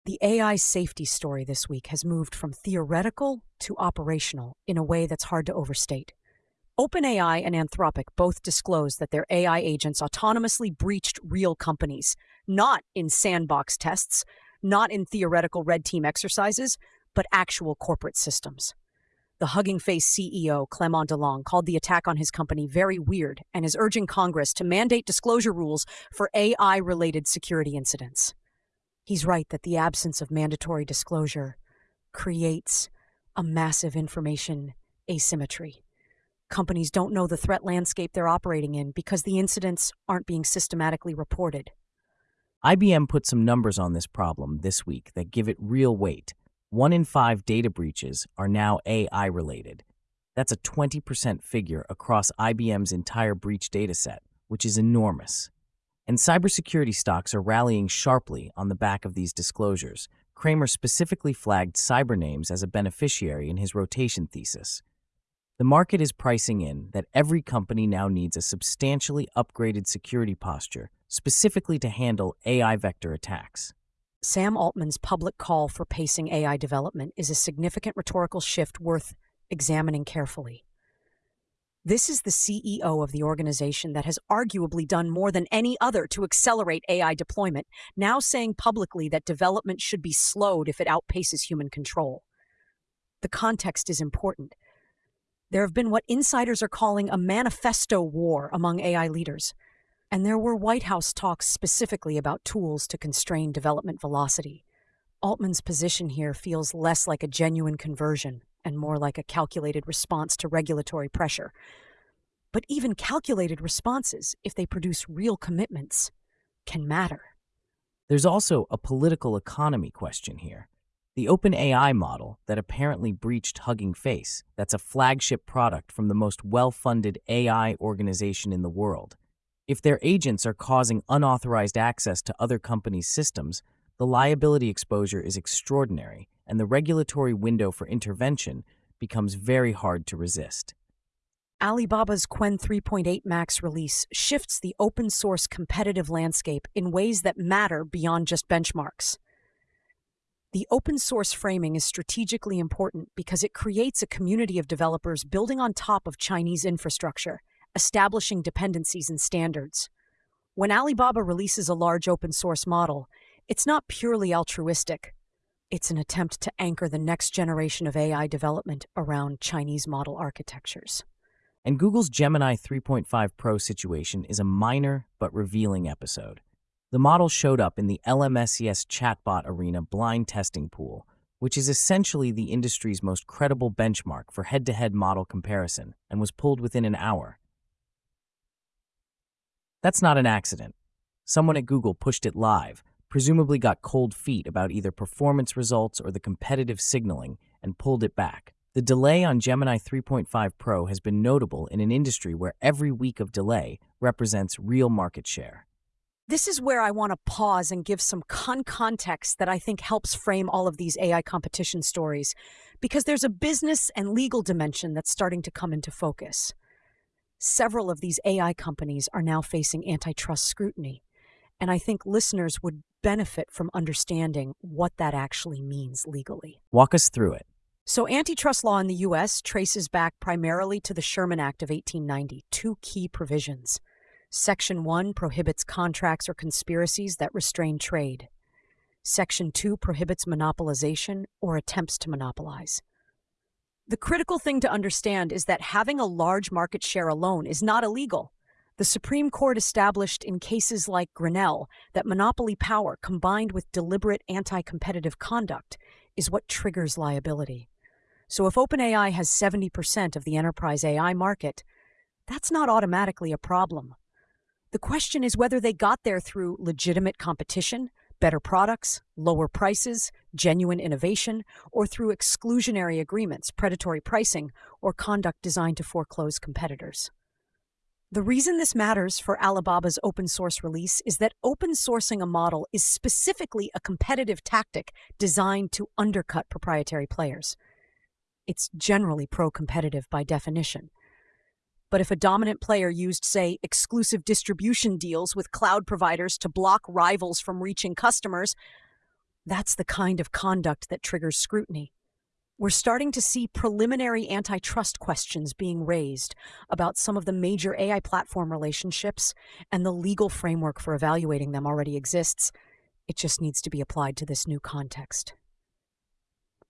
The AI safety story this week has moved from theoretical to operational in a way that's hard to overstate. OpenAI and Anthropic both disclosed that their AI agents autonomously breached real companies, not in sandbox tests, not in theoretical red team exercises, but actual corporate systems. The Hugging Face CEO, Clement Delong, called the attack on his company very weird and is urging Congress to mandate disclosure rules for AI related security incidents. He's right that the absence of mandatory disclosure creates a massive information asymmetry. Companies don't know the threat landscape they're operating in because the incidents aren't being systematically reported. IBM put some numbers on this problem this week that give it real weight. 1 in 5 data breaches are now AI related. That's a 20% figure across IBM's entire breach dataset, which is enormous. And cybersecurity stocks are rallying sharply on the back of these disclosures. Kramer specifically flagged Cybernames as a beneficiary in his rotation thesis. The market is pricing in that every company now needs a substantially upgraded security posture, specifically to handle AI vector attacks. Sam Altman's public call for pacing AI development is a significant rhetorical shift worth examining carefully. This is the CEO of the organization that has arguably done more than any other to accelerate AI deployment, now saying publicly that development should be slowed if it outpaces human control. The context is important. There have been what insiders are calling a manifesto war among AI leaders, and there were White House talks specifically about tools to constrain development velocity. Altman's position here feels less like a genuine conversion and more like a calculated response to regulatory pressure. But even calculated responses, if they produce real commitments, can matter. There's also a political economy question here. The OpenAI model that apparently breached Hugging Face, that's a flagship product from the most well-funded AI organization in the world. If their agents are causing unauthorized access to other companies' systems, the liability exposure is extraordinary, and the regulatory window for intervention becomes very hard to resist. Alibaba's Qwen 3.8 Max release shifts the open source competitive landscape in ways that matter beyond just benchmarks. The open source framing is strategically important because it creates a community of developers building on top of Chinese infrastructure, establishing dependencies and standards. When Alibaba releases a large open source model, it's not purely altruistic. It's an attempt to anchor the next generation of AI development around Chinese model architectures. And Google's Gemini 3.5 Pro situation is a minor but revealing episode. The model showed up in the LMSES chatbot arena blind testing pool, which is essentially the industry's most credible benchmark for head-to-head model comparison, and was pulled within an hour. That's not an accident. Someone at Google pushed it live, presumably got cold feet about either performance results or the competitive signaling, and pulled it back. The delay on Gemini 3.5 Pro has been notable in an industry where every week of delay represents real market share. This is where I want to pause and give some context that I think helps frame all of these AI competition stories, because there's a business and legal dimension that's starting to come into focus. Several of these AI companies are now facing antitrust scrutiny, and I think listeners would benefit from understanding what that actually means legally. Walk us through it. So antitrust law in the U.S. traces back primarily to the Sherman Act of 1890, two key provisions. Section 1 prohibits contracts or conspiracies that restrain trade. Section 2 prohibits monopolization or attempts to monopolize. The critical thing to understand is that having a large market share alone is not illegal. The Supreme Court established in cases like Grinnell that monopoly power combined with deliberate anti-competitive conduct is what triggers liability. So if OpenAI has 70% of the enterprise AI market, that's not automatically a problem. The question is whether they got there through legitimate competition, better products, lower prices, genuine innovation, or through exclusionary agreements, predatory pricing, or conduct designed to foreclose competitors. The reason this matters for Alibaba's open source release is that open sourcing a model is specifically a competitive tactic designed to undercut proprietary players. It's generally pro-competitive by definition. But if a dominant player used, say, exclusive distribution deals with cloud providers to block rivals from reaching customers, That's the kind of conduct that triggers scrutiny. We're starting to see preliminary antitrust questions being raised about some of the major AI platform relationships, and the legal framework for evaluating them already exists. It just needs to be applied to this new context.